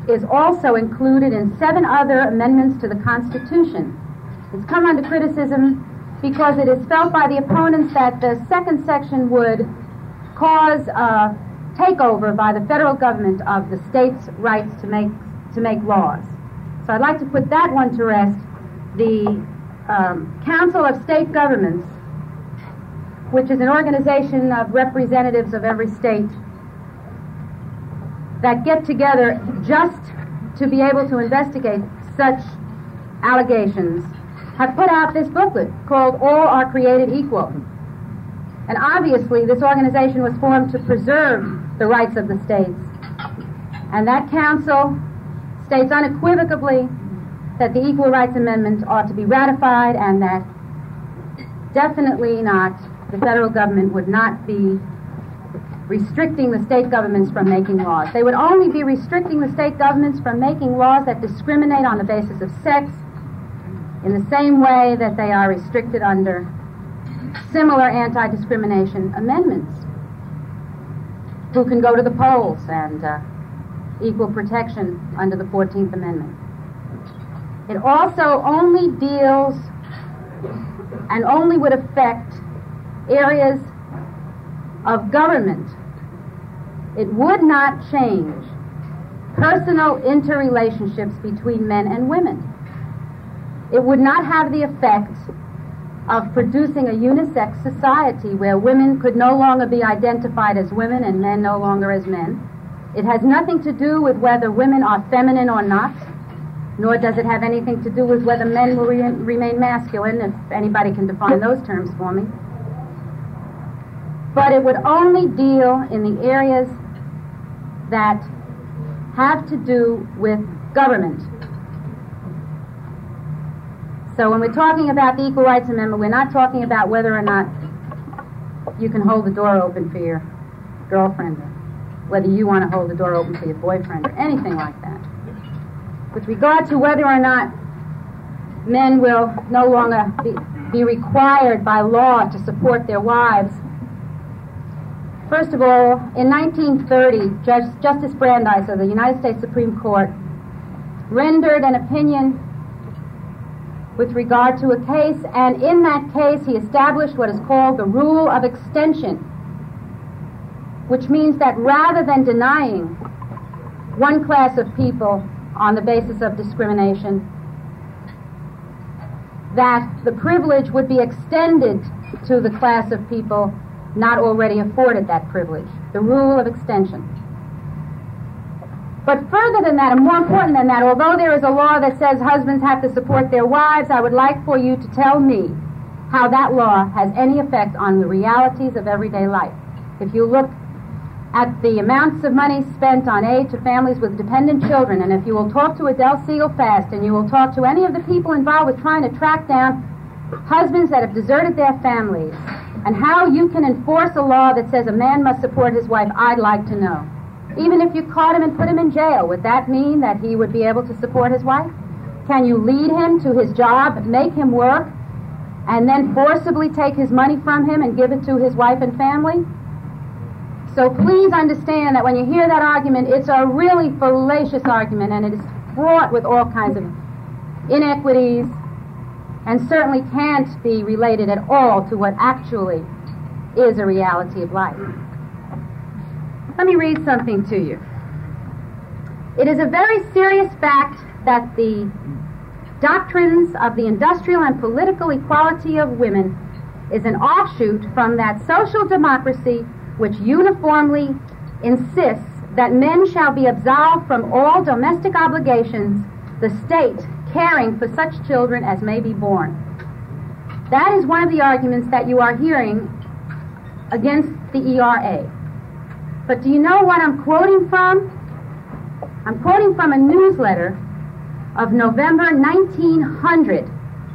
is also included in 7 other amendments to the Constitution. It's come under criticism because it is felt by the opponents that the second section would cause a takeover by the federal government of the states' rights to make laws. So I'd like to put that one to rest. The Council of State Governments, which is an organization of representatives of every state that get together just to be able to investigate such allegations, have put out this booklet called All Are Created Equal. And obviously this organization was formed to preserve the rights of the states. And that council states unequivocally that the Equal Rights Amendment ought to be ratified, and that definitely not, the federal government would not be restricting the state governments from making laws. They would only be restricting the state governments from making laws that discriminate on the basis of sex in the same way that they are restricted under similar anti-discrimination amendments. Who can go to the polls, and equal protection under the 14th Amendment. It also only deals and only would affect areas of government. It would not change personal interrelationships between men and women. It would not have the effect of producing a unisex society where women could no longer be identified as women and men no longer as men. It has nothing to do with whether women are feminine or not, nor does it have anything to do with whether men will remain masculine, if anybody can define those terms for me. But it would only deal in the areas that have to do with government. So when we're talking about the Equal Rights Amendment, we're not talking about whether or not you can hold the door open for your girlfriend, or whether you want to hold the door open for your boyfriend, or anything like that. With regard to whether or not men will no longer be required by law to support their wives, first of all, in 1930, Justice Brandeis of the United States Supreme Court rendered an opinion with regard to a case, and in that case he established what is called the rule of extension, which means that rather than denying one class of people on the basis of discrimination, that the privilege would be extended to the class of people not already afforded that privilege. The rule of extension. But further than that, and more important than that, although there is a law that says husbands have to support their wives, I would like for you to tell me how that law has any effect on the realities of everyday life. If you look at the amounts of money spent on aid to families with dependent children, and if you will talk to Adele Siegel-Fast, and you will talk to any of the people involved with trying to track down husbands that have deserted their families, and how you can enforce a law that says a man must support his wife, I'd like to know. Even if you caught him and put him in jail, would that mean that he would be able to support his wife? Can you lead him to his job, make him work, and then forcibly take his money from him and give it to his wife and family? So please understand that when you hear that argument, it's a really fallacious argument, and it is fraught with all kinds of inequities, and certainly can't be related at all to what actually is a reality of life. Let me read something to you. It is a very serious fact that the doctrines of the industrial and political equality of women is an offshoot from that social democracy which uniformly insists that men shall be absolved from all domestic obligations, the state caring for such children as may be born. That is one of the arguments that you are hearing against the ERA. But do you know what I'm quoting from? I'm quoting from a newsletter of November 1900.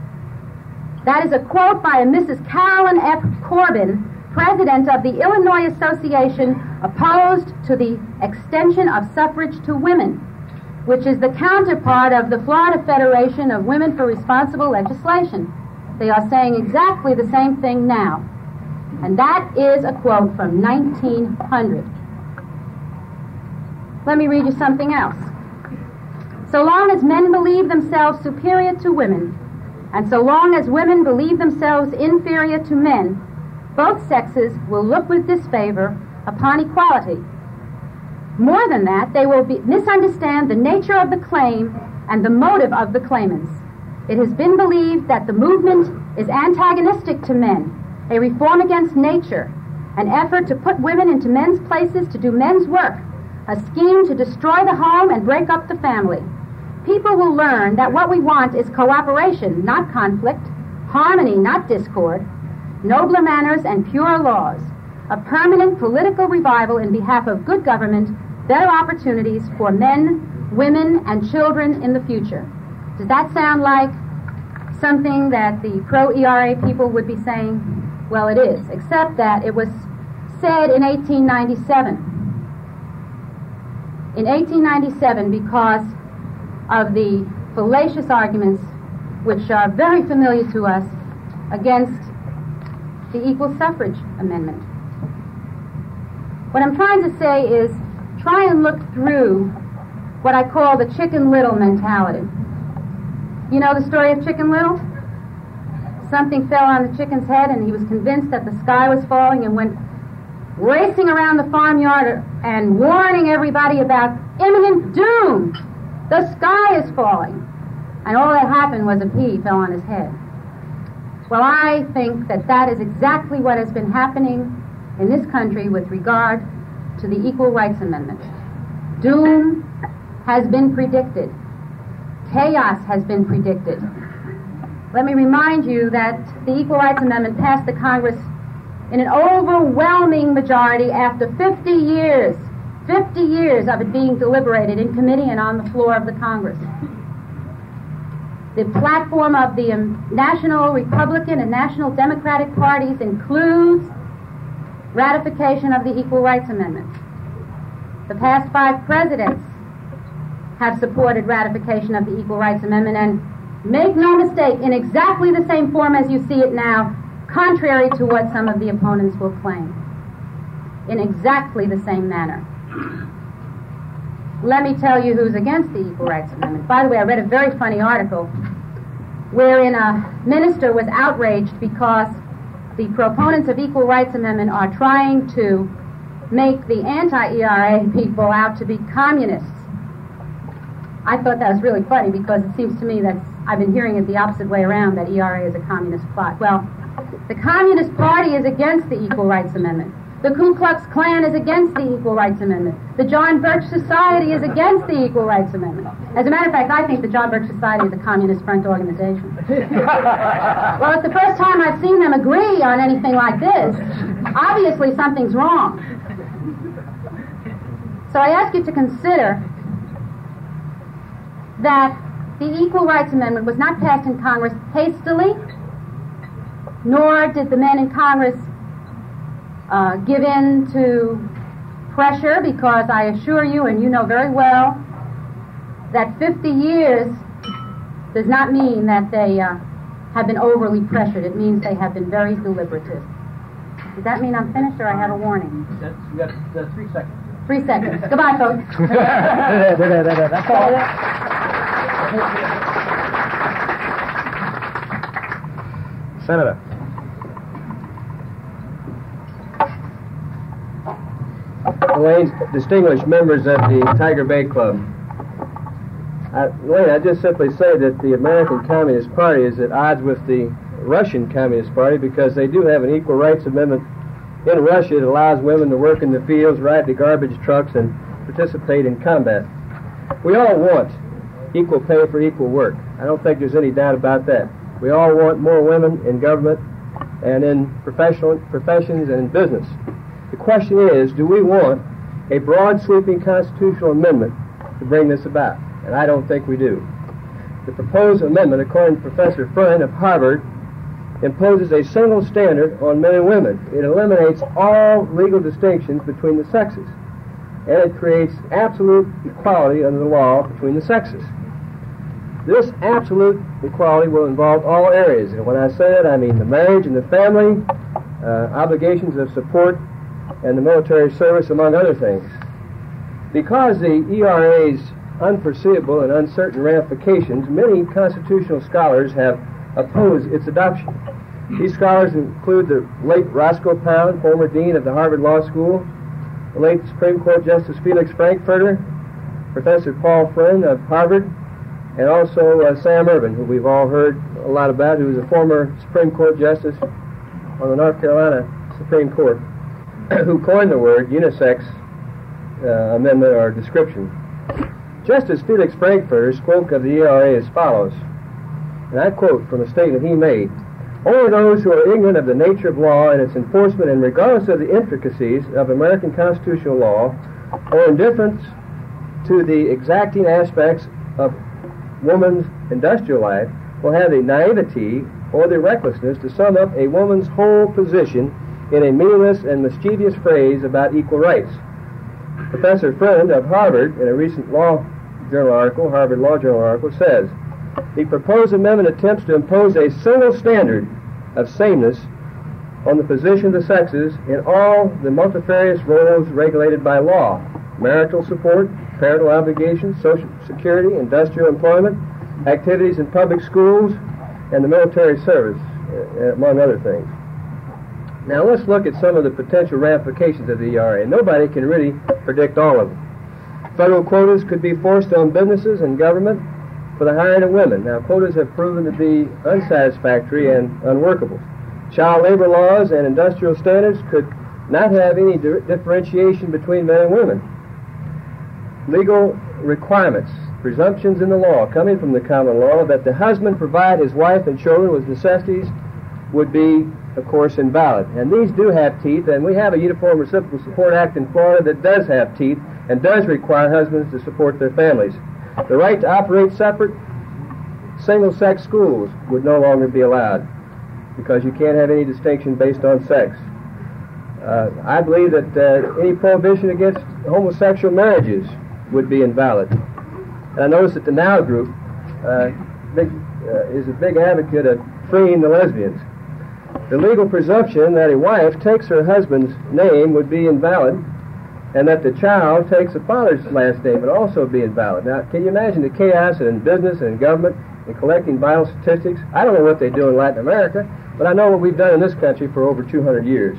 That is a quote by a Mrs. Carolyn F. Corbin, president of the Illinois Association Opposed to the Extension of Suffrage to Women, which is the counterpart of the Florida Federation of Women for Responsible Legislation. They are saying exactly the same thing now. And that is a quote from 1900. Let me read you something else. So long as men believe themselves superior to women, and so long as women believe themselves inferior to men, both sexes will look with disfavor upon equality. More than that, they will misunderstand the nature of the claim and the motive of the claimants. It has been believed that the movement is antagonistic to men, a reform against nature, an effort to put women into men's places to do men's work, a scheme to destroy the home and break up the family. People will learn that what we want is cooperation, not conflict, harmony, not discord, nobler manners and purer laws, a permanent political revival in behalf of good government, better opportunities for men, women, and children in the future. Does that sound like something that the pro-ERA people would be saying? Well, it is, except that it was said in 1897. In 1897, because of the fallacious arguments which are very familiar to us against the Equal Suffrage Amendment. What I'm trying to say is try and look through what I call the Chicken Little mentality. You know the story of Chicken Little? Something fell on the chicken's head and he was convinced that the sky was falling and went racing around the farmyard and warning everybody about imminent doom. The sky is falling. And all that happened was a pea fell on his head. Well, I think that that is exactly what has been happening in this country with regard to the Equal Rights Amendment. Doom has been predicted. Chaos has been predicted. Let me remind you that the Equal Rights Amendment passed the Congress in an overwhelming majority after 50 years of it being deliberated in committee and on the floor of the Congress. The platform of the National Republican and National Democratic parties includes ratification of the Equal Rights Amendment. The past 5 presidents have supported ratification of the Equal Rights Amendment, and make no mistake, in exactly the same form as you see it now, contrary to what some of the opponents will claim. In exactly the same manner. Let me tell you who's against the Equal Rights Amendment. By the way, I read a very funny article wherein a minister was outraged because the proponents of Equal Rights Amendment are trying to make the anti-ERA people out to be communists. I thought that was really funny because it seems to me that I've been hearing it the opposite way around, that ERA is a communist plot. Well, the Communist Party is against the Equal Rights Amendment. The Ku Klux Klan is against the Equal Rights Amendment. The John Birch Society is against the Equal Rights Amendment. As a matter of fact, I think the John Birch Society is a communist front organization. Well, it's the first time I've seen them agree on anything like this. Obviously, something's wrong. So I ask you to consider that the Equal Rights Amendment was not passed in Congress hastily, nor did the men in Congress give in to pressure, because I assure you, and you know very well, that 50 years does not mean that they have been overly pressured. It means they have been very deliberative. Does that mean I'm finished, or I have a warning? You got 3 seconds. 3 seconds. Goodbye, folks. That's all. Senator. Elaine, distinguished members of the Tiger Bay Club. Elaine, I just simply say that the American Communist Party is at odds with the Russian Communist Party because they do have an Equal Rights Amendment in Russia. It allows women to work in the fields, ride the garbage trucks, and participate in combat. We all want equal pay for equal work. I don't think there's any doubt about that. We all want more women in government and in professions and in business. The question is, do we want a broad sweeping constitutional amendment to bring this about? And I don't think we do. The proposed amendment, according to Professor Freund of Harvard, imposes a single standard on men and women. It eliminates all legal distinctions between the sexes. And it creates absolute equality under the law between the sexes. This absolute equality will involve all areas. And when I say that, I mean the marriage and the family, obligations of support, and the military service, among other things. Because the ERA's unforeseeable and uncertain ramifications, many constitutional scholars have opposed its adoption. These scholars include the late Roscoe Pound, former dean of the Harvard Law School, the late Supreme Court Justice Felix Frankfurter, Professor Paul Friend of Harvard, and also Sam Ervin, who we've all heard a lot about, who was a former Supreme Court Justice on the North Carolina Supreme Court, who coined the word unisex amendment or description. Justice Felix Frankfurter spoke of the ERA as follows, and I quote from a statement he made: "Only those who are ignorant of the nature of law and its enforcement, and regardless of the intricacies of American constitutional law, or indifference to the exacting aspects of woman's industrial life, will have the naivety or the recklessness to sum up a woman's whole position in a meaningless and mischievous phrase about equal rights." Professor Friend of Harvard, in a recent Law Journal article, Harvard Law Journal article, says, "The proposed amendment attempts to impose a single standard of sameness on the position of the sexes in all the multifarious roles regulated by law: marital support, parental obligations, social security, industrial employment, activities in public schools, and the military service, among other things." Now let's look at some of the potential ramifications of the ERA. Nobody can really predict all of them. Federal quotas could be forced on businesses and government for the hiring of women. Now, quotas have proven to be unsatisfactory and unworkable. Child labor laws and industrial standards could not have any differentiation between men and women. Legal requirements, presumptions in the law coming from the common law that the husband provide his wife and children with necessities would be, of course, invalid. And these do have teeth, and we have a Uniform Reciprocal Support Act in Florida that does have teeth and does require husbands to support their families. The right to operate separate single-sex schools would no longer be allowed because you can't have any distinction based on sex. I believe that any prohibition against homosexual marriages would be invalid. And I notice that the NOW group is a big advocate of freeing the lesbians. The legal presumption that a wife takes her husband's name would be invalid, and that the child takes the father's last name would also be invalid. Now, can you imagine the chaos in business and in government in collecting vital statistics? I don't know what they do in Latin America, but I know what we've done in this country for over 200 years.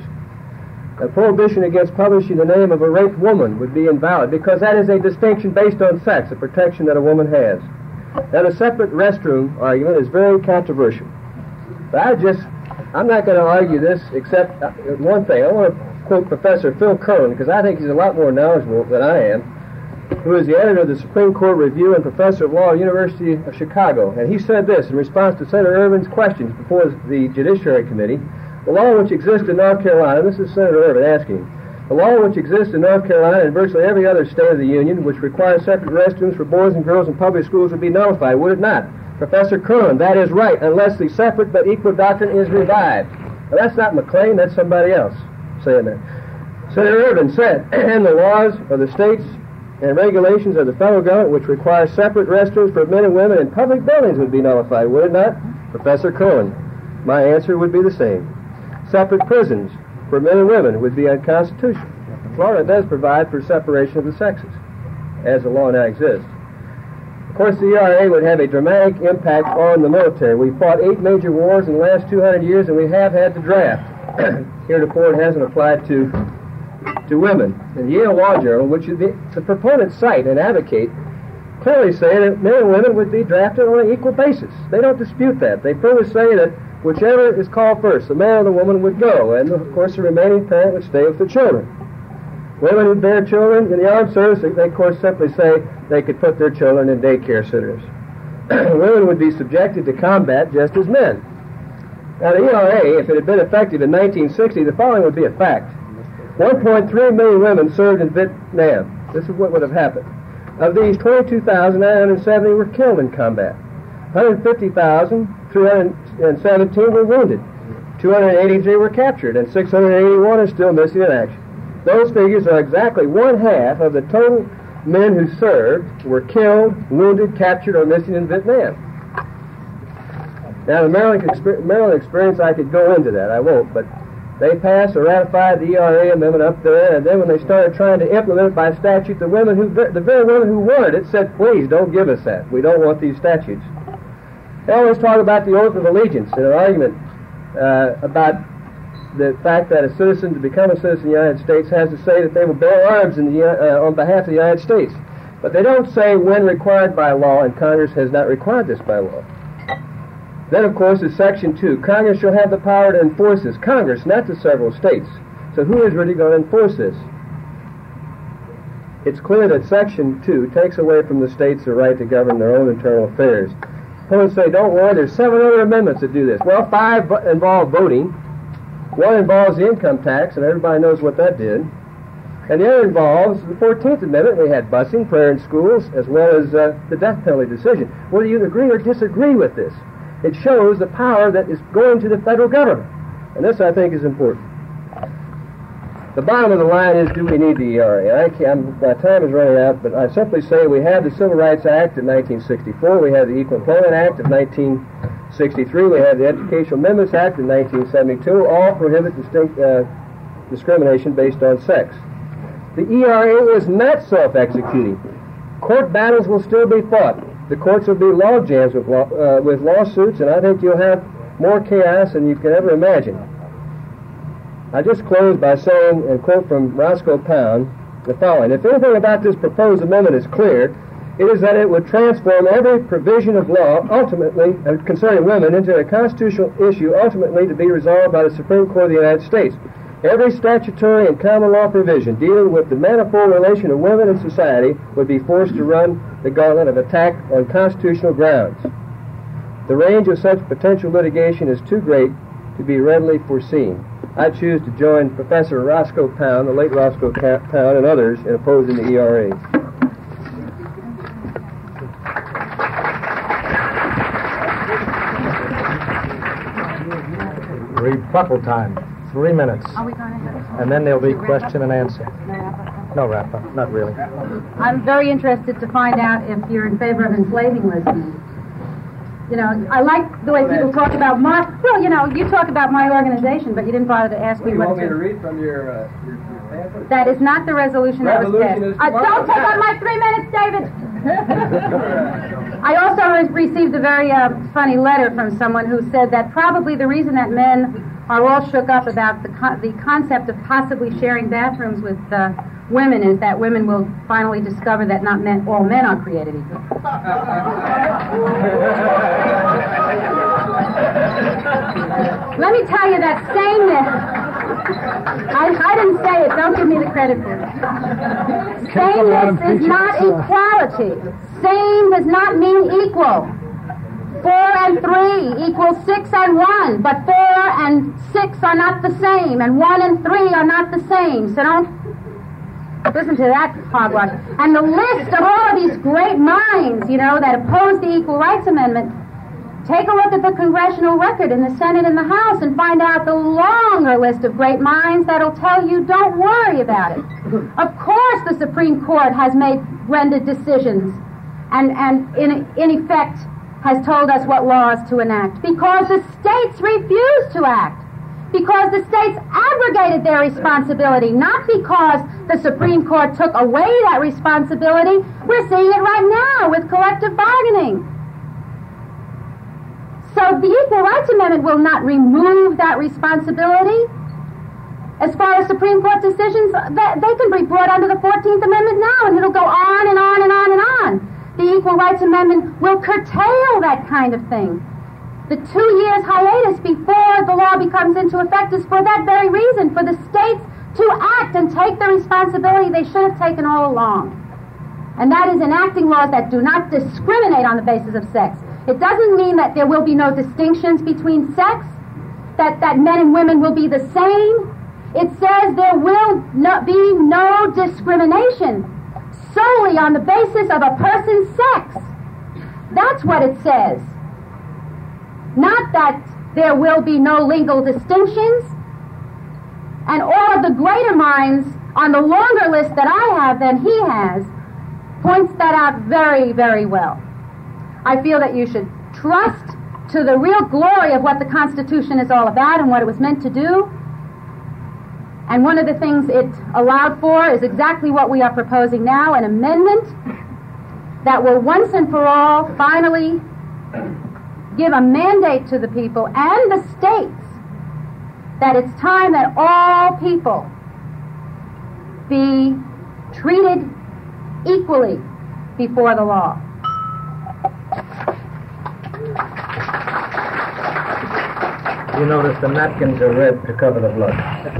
A prohibition against publishing the name of a raped woman would be invalid because that is a distinction based on sex, a protection that a woman has. Now, the separate restroom argument is very controversial. But I'm not going to argue this except one thing. I want to quote Professor Phil Curlin, because I think he's a lot more knowledgeable than I am, who is the editor of the Supreme Court Review and professor of law at the University of Chicago. And he said this in response to Senator Ervin's questions before the Judiciary Committee: "The law which exists in North Carolina," this is Senator Ervin asking, "the law which exists in North Carolina and virtually every other state of the Union which requires separate restrooms for boys and girls in public schools would be nullified, would it not?" Professor Curlin: "That is right, unless the separate but equal doctrine is revived." Now, that's not McLean, that's somebody else saying that. Senator Ervin said, "And the laws of the states and regulations of the federal government which require separate restrooms for men and women in public buildings would be nullified, would it not?" Professor Curlin: "My answer would be the same. Separate prisons for men and women would be unconstitutional." Florida does provide for separation of the sexes, as the law now exists. Of course, the ERA would have a dramatic impact on the military. We fought 8 major wars in the last 200 years, and we have had the draft. Heretofore, it hasn't applied to women. And the Yale Law Journal, which the proponents cite and advocate, clearly say that men and women would be drafted on an equal basis. They don't dispute that. They clearly say that whichever is called first, the man or the woman would go, and of course the remaining parent would stay with the children. Women who bear children in the armed service, they of course simply say they could put their children in daycare centers. Women would be subjected to combat just as men. Now, the ERA, if it had been effective in 1960, the following would be a fact. 1.3 million women served in Vietnam. This is what would have happened. Of these, 22,970 were killed in combat. 150,317 were wounded. 283 were captured, and 681 are still missing in action. Those figures are exactly 1/2 of the total men who served were killed, wounded, captured, or missing in Vietnam. Now, the Maryland experience, I could go into that. I won't, but They passed or ratified the ERA amendment up there, and then when they started trying to implement it by statute, the very women who wanted it said, please, don't give us that. We don't want these statutes. They always talk about the oath of allegiance in an argument about the fact that a citizen, to become a citizen of the United States, has to say that they will bear arms on behalf of the United States. But they don't say when required by law, and Congress has not required this by law. Then, of course, is Section 2. Congress shall have the power to enforce this. Congress, not the several states. So who is really going to enforce this? It's clear that Section 2 takes away from the states the right to govern their own internal affairs. Opponents say, don't worry, there's 7 other amendments that do this. Well, 5 involve voting. 1 involves the income tax, and everybody knows what that did. And the other involves the 14th Amendment. We had busing, prayer in schools, as well as the death penalty decision. Whether you agree or disagree with this, it shows the power that is going to the federal government. And this, I think, is important. The bottom of the line is, do we need the ERA? My time is running out, but I simply say we have the Civil Rights Act of 1964, we have the Equal Employment Act of 1963, we have the Educational Amendments Act of 1972, all prohibit discrimination based on sex. The ERA is not self-executing. Court battles will still be fought. The courts will be log jams with lawsuits, and I think you'll have more chaos than you can ever imagine. I just close by saying, and quote from Roscoe Pound, the following: if anything about this proposed amendment is clear, it is that it would transform every provision of law ultimately concerning women into a constitutional issue ultimately to be resolved by the Supreme Court of the United States. Every statutory and common law provision dealing with the manifold relation of women in society would be forced to run the gauntlet of attack on constitutional grounds. The range of such potential litigation is too great to be readily foreseen. I choose to join Professor Roscoe Pound, the late Roscoe Pound, and others in opposing the ERA. Rebuttal time. 3 minutes. Are we going to And then there'll be question and answer. No wrap-up. Not really. I'm very interested to find out if you're in favor of enslaving lesbians. You know, I like the way people talk about my... Well, you know, you talk about my organization, but you didn't bother to ask me what... You want me to read from your pamphlet? That is not the resolution that was passed. Don't take on my 3 minutes, David! I also received a very funny letter from someone who said that probably the reason that men are all shook up about the concept of possibly sharing bathrooms with women is that women will finally discover that not all men are created equal. Let me tell you that sameness... I didn't say it. Don't give me the credit for it. Sameness is not equality. Same does not mean equal. 4 and 3 equals 6 and 1, but 4 and 6 are not the same, and 1 and 3 are not the same. So don't listen to that hogwash. And the list of all of these great minds, you know, that oppose the Equal Rights Amendment, take a look at the congressional record in the Senate and the House and find out the longer list of great minds that'll tell you don't worry about it. Of course the Supreme Court has rendered decisions and in effect has told us what laws to enact because the states refused to act. Because the states abrogated their responsibility, not because the Supreme Court took away that responsibility. We're seeing it right now with collective bargaining. So the Equal Rights Amendment will not remove that responsibility. As far as Supreme Court decisions, they can be brought under the 14th Amendment now, and it'll go on and on and on and on. The Equal Rights Amendment will curtail that kind of thing. The 2 years hiatus before the law becomes into effect is for that very reason, for the states to act and take the responsibility they should have taken all along. And that is enacting laws that do not discriminate on the basis of sex. It doesn't mean that there will be no distinctions between sex, that men and women will be the same. It says there will be no discrimination solely on the basis of a person's sex. That's what it says. Not that there will be no legal distinctions. And all of the greater minds on the longer list that I have than he has points that out very, very well. I feel that you should trust to the real glory of what the Constitution is all about and what it was meant to do, And one of the things it allowed for is exactly what we are proposing now, an amendment that will once and for all finally give a mandate to the people and the states that it's time that all people be treated equally before the law. You notice the napkins are red to cover the blood.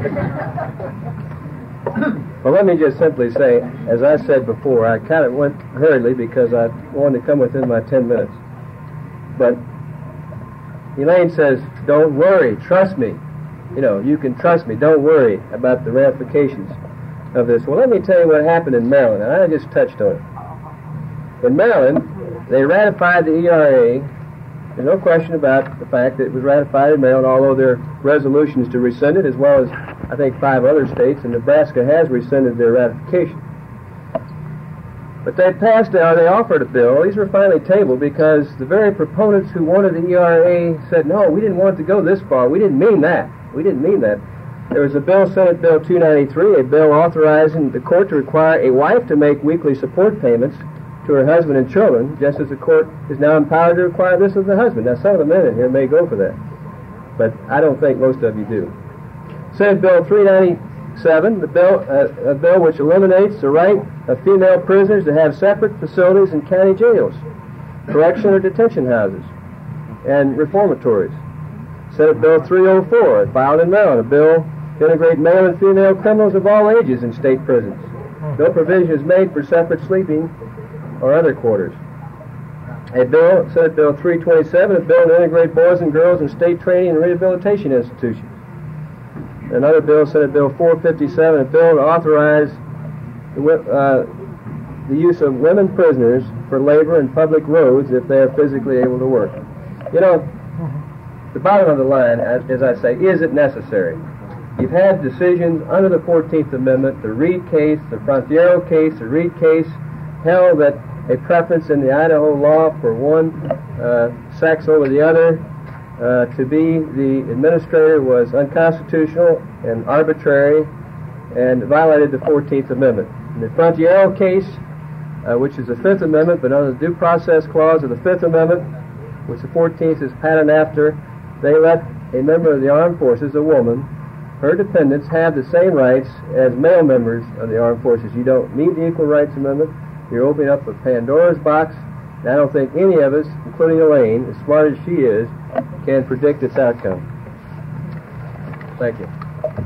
Well, let me just simply say, as I said before, I kind of went hurriedly because I wanted to come within my 10 minutes. But Elaine says, don't worry, trust me. You know, you can trust me, don't worry about the ramifications of this. Well, let me tell you what happened in Maryland, and I just touched on it. In Maryland, they ratified the ERA. There's no question about the fact that it was ratified in Maryland, although there are resolutions to rescind it, as well as, I think, 5 other states, and Nebraska has rescinded their ratification. But they passed out, they offered a bill. These were finally tabled because the very proponents who wanted the ERA said, no, we didn't want it to go this far. We didn't mean that. We didn't mean that. There was a bill, Senate Bill 293, a bill authorizing the court to require a wife to make weekly support payments to her husband and children, just as the court is now empowered to require this of the husband. Now, some of the men in here may go for that, but I don't think most of you do. Senate Bill 397, a bill which eliminates the right of female prisoners to have separate facilities in county jails, correction or detention houses, and reformatories. Senate Bill 304, filed in Maryland, a bill to integrate male and female criminals of all ages in state prisons. No provision is made for separate sleeping or other quarters. A bill, Senate Bill 327, a bill to integrate boys and girls in state training and rehabilitation institutions. Another bill, Senate Bill 457, a bill to authorize the use of women prisoners for labor in public roads if they are physically able to work. You know, the bottom of the line, as I say, is it necessary? You've had decisions under the 14th Amendment, the Reed case, the Frontiero case, the Reed case, held that a preference in the Idaho law for one sex over the other to be the administrator was unconstitutional and arbitrary and violated the 14th Amendment. In the Frontiero case, which is the 5th Amendment, but under the Due Process Clause of the 5th Amendment, which the 14th is patterned after, they let a member of the armed forces, a woman, her dependents, have the same rights as male members of the armed forces. You don't need the Equal Rights Amendment. You're opening up a Pandora's box, and I don't think any of us, including Elaine, as smart as she is, can predict its outcome. Thank you.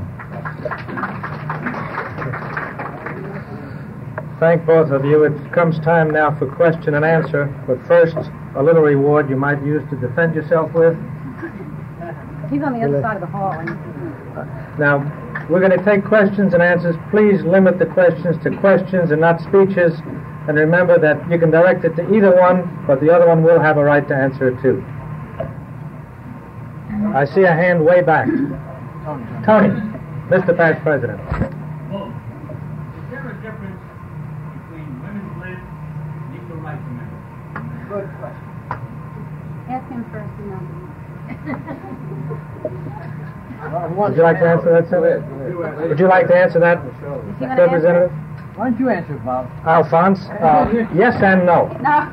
Thank both of you. It comes time now for question and answer, but first, a little reward you might use to defend yourself with. He's on the other side of the hall. Now, we're going to take questions and answers. Please limit the questions to questions and not speeches. And remember that you can direct it to either one, but the other one will have a right to answer it too. I see a hand way back. Tony, Mr. Past President. Is there a difference between women's lib and equal rights amendment? Good question. Ask him first, you know. Would you like to answer that, sir? Would you like to answer that, Representative? Why don't you answer, Bob? Alphonse? Yes and no. No.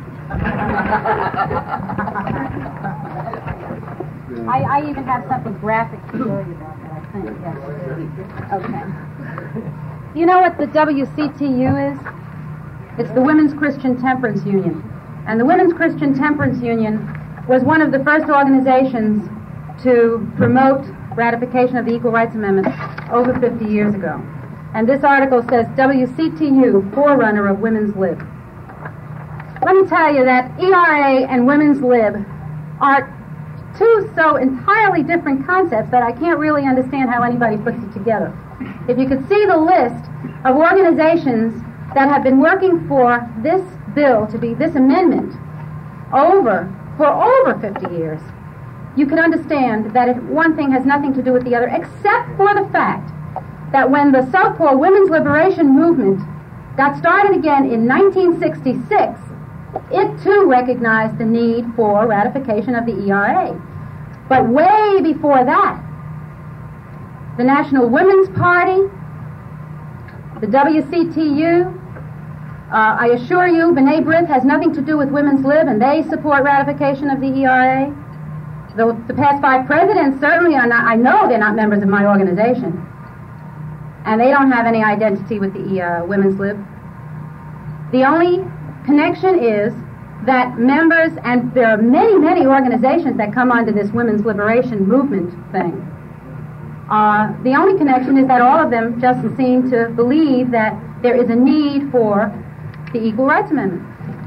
I even have something graphic to show you about that, I think. Yes. Okay. You know what the WCTU is? It's the Women's Christian Temperance Union. And the Women's Christian Temperance Union was one of the first organizations to promote ratification of the Equal Rights Amendment over 50 years ago. And this article says, WCTU, forerunner of Women's Lib. Let me tell you that ERA and Women's Lib are two so entirely different concepts that I can't really understand how anybody puts it together. If you could see the list of organizations that have been working for this bill to be this amendment for over 50 years, you can understand that one thing has nothing to do with the other, except for the fact that when the so-called women's liberation movement got started again in 1966, it too recognized the need for ratification of the ERA. But way before that, the National Women's Party, the WCTU. I assure you, B'nai B'rith has nothing to do with Women's Lib, and they support ratification of the ERA. The past 5 presidents certainly are not, I know they're not members of my organization. And they don't have any identity with the Women's Lib. The only connection is that members, and there are many, many organizations that come under this women's liberation movement thing. The only connection is that all of them just seem to believe that there is a need for the Equal Rights Amendment.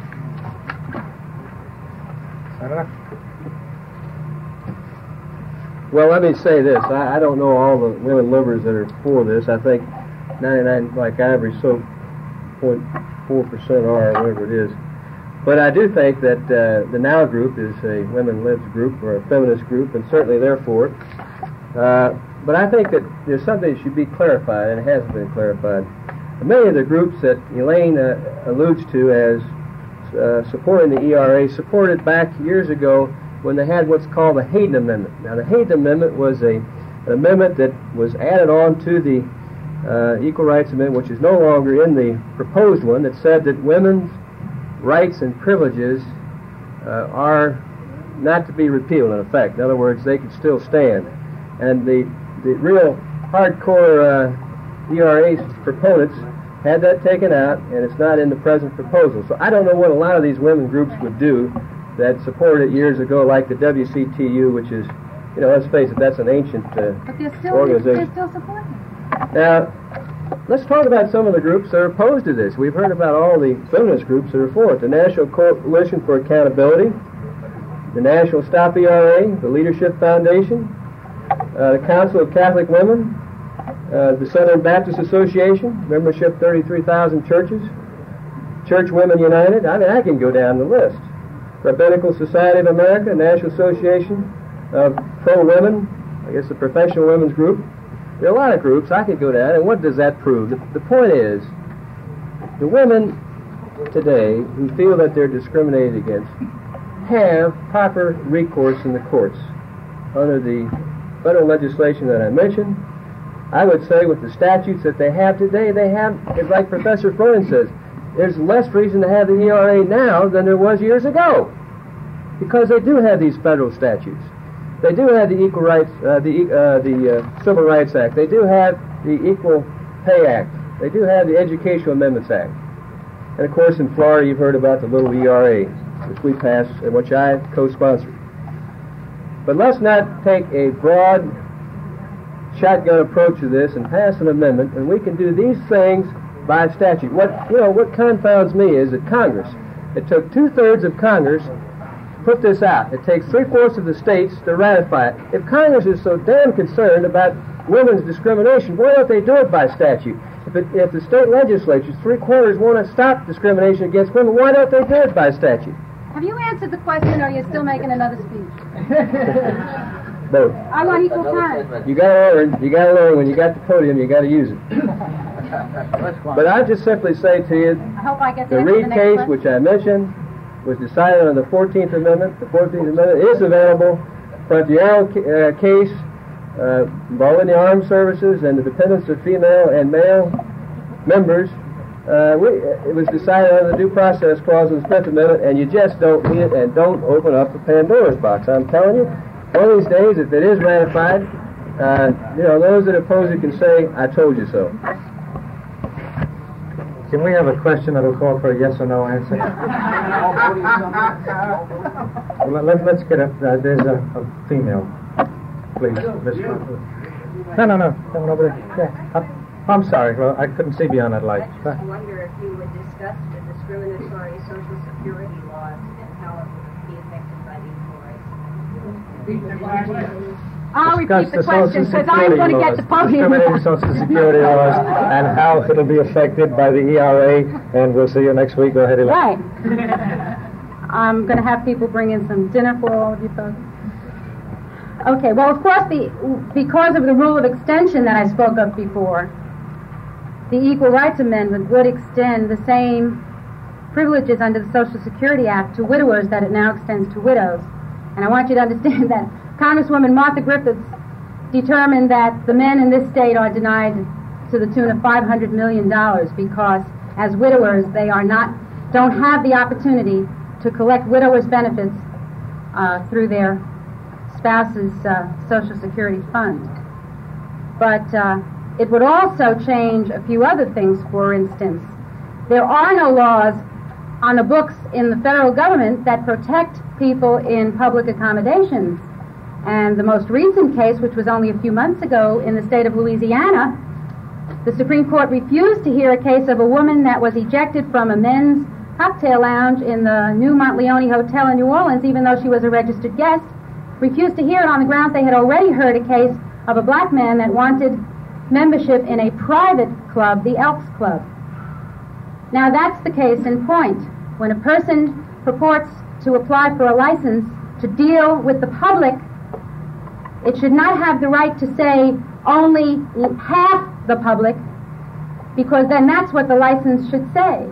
Well, let me say this. I don't know all the women livers that are for this. I think 99, like average, so 0.4% are, or whatever it is. But I do think that the NOW group is a women lives group or a feminist group, and certainly they're for it. But I think that there's something that should be clarified, and it hasn't been clarified. Many of the groups that Elaine alludes to as supporting the ERA supported back years ago when they had what's called the Hayden Amendment. Now, the Hayden Amendment was an amendment that was added on to the Equal Rights Amendment, which is no longer in the proposed one, that said that women's rights and privileges are not to be repealed, in effect. In other words, they can still stand. And the real hardcore ERA proponents had that taken out, and it's not in the present proposal. So I don't know what a lot of these women groups would do that supported it years ago, like the WCTU, which is, you know, let's face it, that's an ancient organization. They're still supporting. Now, let's talk about some of the groups that are opposed to this. We've heard about all the feminist groups that are for it. The National Coalition for Accountability, the National Stop ERA, the Leadership Foundation, the Council of Catholic Women, the Southern Baptist Association, membership 33,000 churches, Church Women United. I mean, I can go down the list. Rabbinical Society of America, National Association of Pro-Women, I guess the Professional Women's Group. There are a lot of groups. I could go down, and what does that prove? The point is, the women today who feel that they're discriminated against have proper recourse in the courts under the federal legislation that I mentioned. I would say with the statutes that they have today, they have, like Professor Freund says, there's less reason to have the ERA now than there was years ago, because they do have these federal statutes. They do have the Equal Rights, the Civil Rights Act. They do have the Equal Pay Act. They do have the Educational Amendments Act. And of course, in Florida, you've heard about the little ERA, which we passed and which I co-sponsored. But let's not take a broad shotgun approach to this and pass an amendment, and we can do these things by statute. What confounds me is that Congress, it took 2/3 of Congress to put this out. It takes 3/4 of the states to ratify it. If Congress is so damn concerned about women's discrimination, why don't they do it by statute? If the state legislatures, 3/4 want to stop discrimination against women, why don't they do it by statute? Have you answered the question, or are you still making another speech? Both. I want equal time. You gotta learn when you got the podium, you gotta use it. But I'll just simply say to you, I hope I get to the answer Reed the next case, question. which I mentioned, was decided on the 14th Amendment. The 14th Amendment is available. Frontiero case involving the armed services and the dependence of female and male members. It was decided on the Due Process Clause of the 5th Amendment, and you just don't read it and don't open up the Pandora's box. I'm telling you, one of these days, if it is ratified, those that oppose it can say, I told you so. Can we have a question that will call for a yes or no answer? Well, let's get up. There's a female. Please. No. Come over there. Yeah. I'm sorry. Well, I couldn't see beyond that light. I just wonder if you would discuss the discriminatory Social Security laws and how it would be affected by the Equal Rights Amendment. I'll repeat the question because I'm going to get the podium. Discriminating Social Security laws and how it'll be affected by the ERA, and we'll see you next week. Go ahead, Elaine. Right. I'm going to have people bring in some dinner for all of you folks. Okay, well, of course, because of the rule of extension that I spoke of before, the Equal Rights Amendment would extend the same privileges under the Social Security Act to widowers that it now extends to widows. And I want you to understand that Congresswoman Martha Griffiths determined that the men in this state are denied to the tune of $500 million because, as widowers, they don't have the opportunity to collect widowers' benefits through their spouse's Social Security fund. But it would also change a few other things. For instance, there are no laws on the books in the federal government that protect people in public accommodations. And the most recent case, which was only a few months ago in the state of Louisiana, the Supreme Court refused to hear a case of a woman that was ejected from a men's cocktail lounge in the New Montleone Hotel in New Orleans, even though she was a registered guest, refused to hear it on the grounds they had already heard a case of a black man that wanted membership in a private club, the Elks Club. Now that's the case in point. When a person purports to apply for a license to deal with the public, it should not have the right to say only half the public, because then that's what the license should say.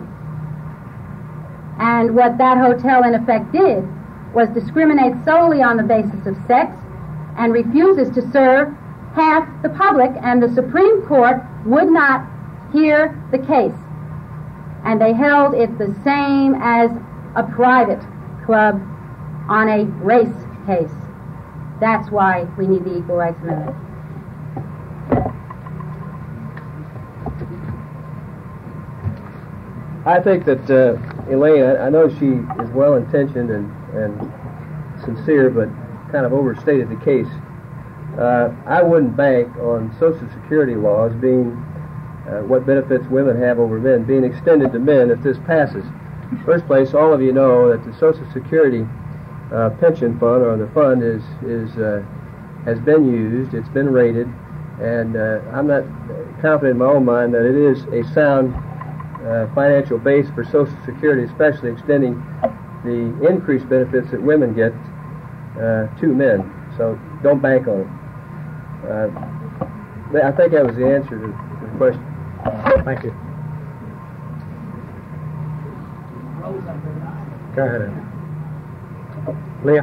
And what that hotel in effect did was discriminate solely on the basis of sex and refuses to serve half the public, and the Supreme Court would not hear the case. And they held it the same as a private club on a race case. That's why we need the Equal Rights Amendment. I think that Elaine, I know she is well-intentioned and sincere, but kind of overstated the case. I wouldn't bank on Social Security laws being what benefits women have over men being extended to men if this passes. First place, all of you know that the Social Security pension fund, or the fund, has been used, it's been rated, and I'm not confident in my own mind that it is a sound financial base for Social Security, especially extending the increased benefits that women get to men. So don't bank on it. I think that was the answer to the question. Thank you. Go ahead. Leah?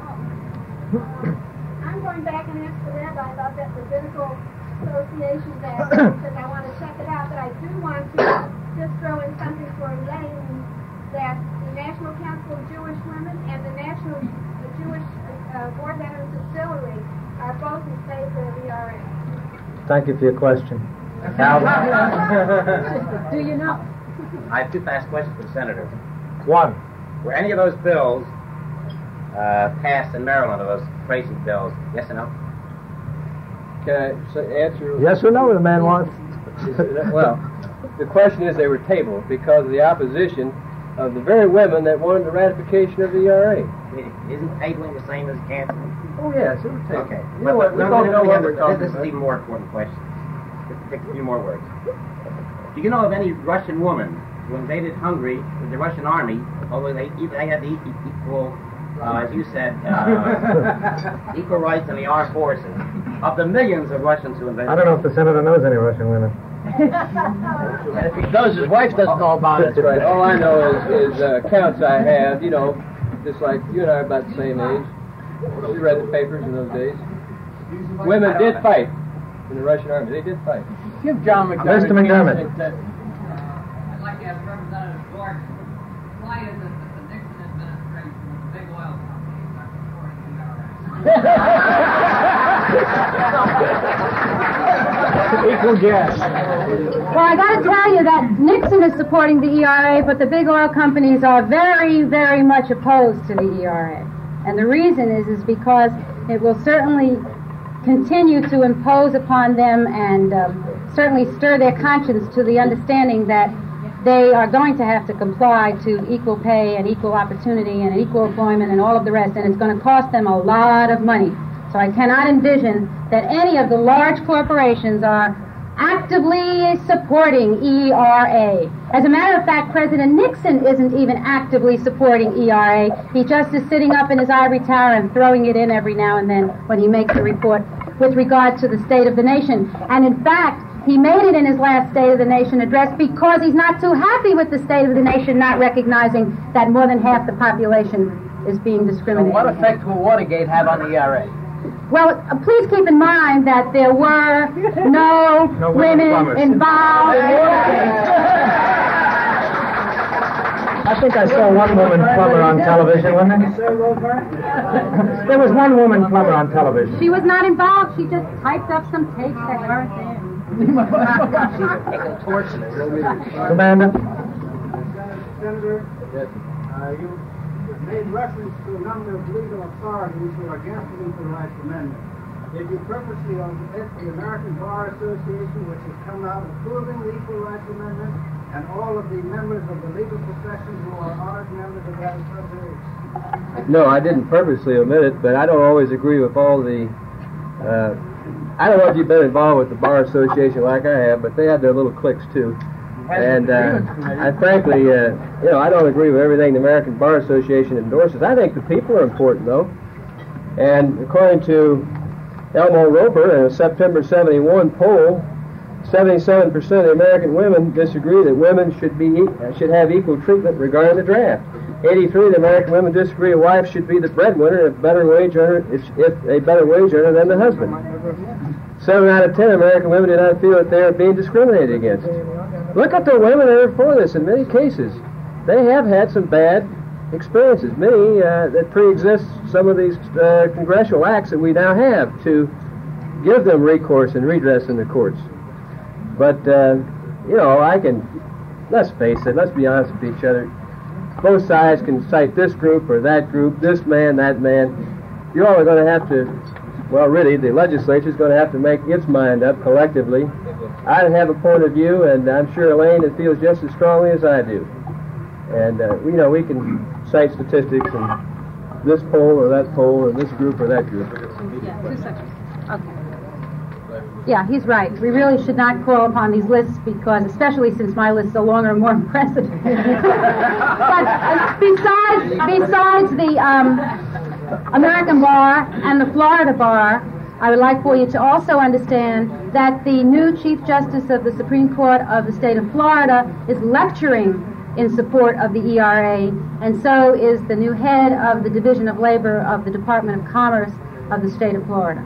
I'm going back and ask for that. I thought that the Biblical Association that because I want to check it out, but I do want to just throw in something for Elaine, that the National Council of Jewish Women and the National Jewish War Veterans Auxiliary are both in favor of the ERA. Thank you for your question. Do you know? I have two fast questions for the Senator. One. Were any of those bills passed in Maryland, of those crazy bills? Yes or no? Can I answer? Yes or no, the man wants. Well, the question is they were tabled because of the opposition of the very women that wanted the ratification of the ERA. Isn't tabling the same as canceling? Oh, yes, it was tabled. Okay. You know what? We don't know what we're talking This is about. an even more important question. Just to take a few more words. Do you know of any Russian woman who invaded Hungary with the Russian army, although they had the equal, as you said, equal rights in the armed forces, of the millions of Russians who invaded? I don't know if the Senator knows any Russian women. If he does, his wife doesn't know about it. That's right. All I know is accounts I have, you know, just like you and I are about the same age. We read the papers in those days. Women did fight in the Russian army. They did fight. Give John McDermott. Mr. McDermott. I'd like to ask Representative Gordon, why is it that the Nixon administration and the big oil companies are supporting the ERA? Equal guess. Well, I got to tell you that Nixon is supporting the ERA, but the big oil companies are very, very much opposed to the ERA. And the reason is because it will certainly continue to impose upon them and certainly stir their conscience to the understanding that they are going to have to comply to equal pay and equal opportunity and equal employment and all of the rest, and it's going to cost them a lot of money. So I cannot envision that any of the large corporations are actively supporting ERA. As a matter of fact, President Nixon isn't even actively supporting ERA. He just is sitting up in his ivory tower and throwing it in every now and then when he makes a report with regard to the state of the nation. And in fact, he made it in his last State of the Nation address because he's not too happy with the state of the nation not recognizing that more than half the population is being discriminated So what effect will Watergate have on the ERA? Well, please keep in mind that there were no women involved. I think I saw one woman plumber on television, wasn't there? There was one woman plumber on television. She was not involved. She just typed up some tapes that weren't there. Commander? Senator, you made reference to a number of legal authorities who are against the Equal Rights Amendment. Did you purposely omit the American Bar Association, which has come out approving the Equal Rights Amendment, and all of the members of the legal profession who are honored members of that association? No, I didn't purposely omit it, but I don't always agree with all the... I don't know if you've been involved with the Bar Association like I have, but they have their little cliques too. And I frankly, I don't agree with everything the American Bar Association endorses. I think the people are important, though. And according to Elmo Roper in a September 71 poll, 77% of the American women disagree that women should have equal treatment regarding the draft. 83% of the American women disagree a wife should be the breadwinner if a better wage earner than the husband. 7 out of 10 American women do not feel that they are being discriminated against. Look at the women that are for this. In many cases, they have had some bad experiences, many that pre-exist some of these congressional acts that we now have to give them recourse and redress in the courts. But, let's face it, let's be honest with each other. Both sides can cite this group or that group, this man, that man. You're all going to have to, really, the legislature's going to have to make its mind up collectively. I have a point of view, and I'm sure Elaine feels just as strongly as I do. And, we can cite statistics and this poll or that poll, or this group or that group. Yeah, 2 seconds. Okay. Yeah, he's right. We really should not call upon these lists because, especially since my lists are longer and more impressive. But besides the American Bar and the Florida Bar, I would like for you to also understand that the new Chief Justice of the Supreme Court of the state of Florida is lecturing in support of the ERA, and so is the new head of the Division of Labor of the Department of Commerce of the state of Florida.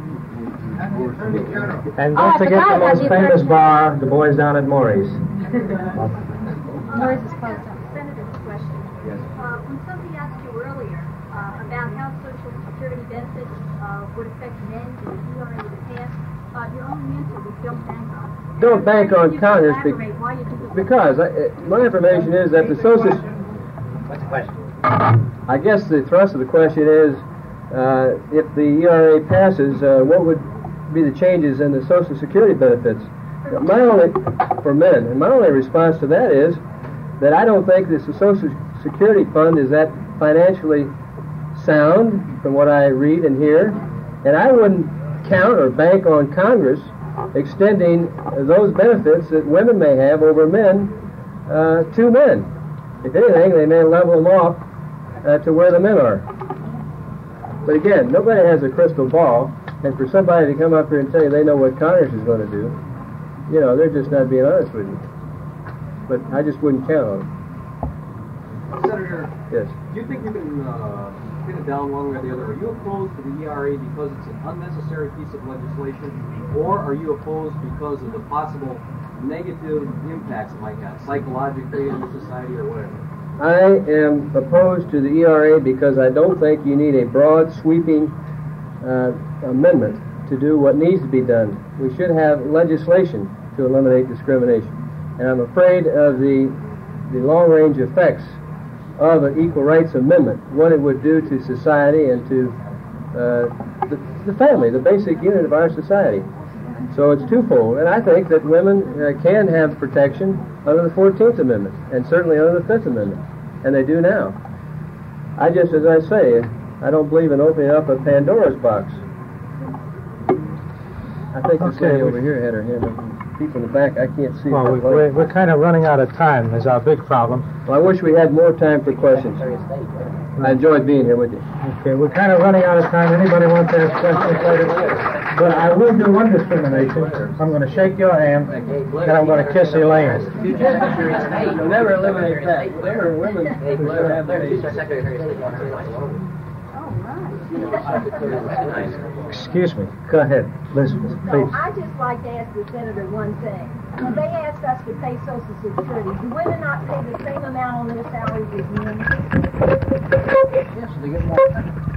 And don't forget the most famous bar, the boys down at Maury's. Maury's is closed up. Senator's question. Yes. When somebody asked you earlier about how Social Security benefits would affect men in the ERA in the past, your only answer was don't bank on it. Don't bank on Congress because my information is that the Social... What's the question? I guess the thrust of the question is if the ERA passes, what would be the changes in the Social Security benefits for men? And my only response to that is that I don't think this Social Security fund is that financially sound from what I read and hear, and I wouldn't count or bank on Congress extending those benefits that women may have over men to men. If anything, they may level them off to where the men are. But again, nobody has a crystal ball, and for somebody to come up here and tell you they know what Congress is going to do, they're just not being honest with you. But I just wouldn't count on them. Senator, yes. Do you think you can pin it down one way or the other? Are you opposed to the ERA because it's an unnecessary piece of legislation, or are you opposed because of the possible negative impacts it might have, psychologically in the society or whatever? I am opposed to the ERA because I don't think you need a broad, sweeping amendment to do what needs to be done. We should have legislation to eliminate discrimination. And I'm afraid of the long-range effects of an Equal Rights Amendment, what it would do to society and to the family, the basic unit of our society. So it's twofold. And I think that women can have protection under the 14th Amendment and certainly under the 5th Amendment. And they do now. I just, as I say, I don't believe in opening up a Pandora's box. I think this lady over here had her hand up. People in the back, I can't see. Well, we're kind of running out of time is our big problem. Well, I wish we had more time for questions. I enjoyed being here with you. Okay, we're kind of running out of time. Anybody want to ask questions later? But I will do one discrimination. I'm going to shake your hand, and I'm going to kiss Elaine. You'll never eliminate that. There are women who have Excuse me. Go ahead, Elizabeth, please. No, I just like to ask the senator one thing. When they asked us to pay Social Security, do women not pay the same amount on their salaries as men? Yes, they get more.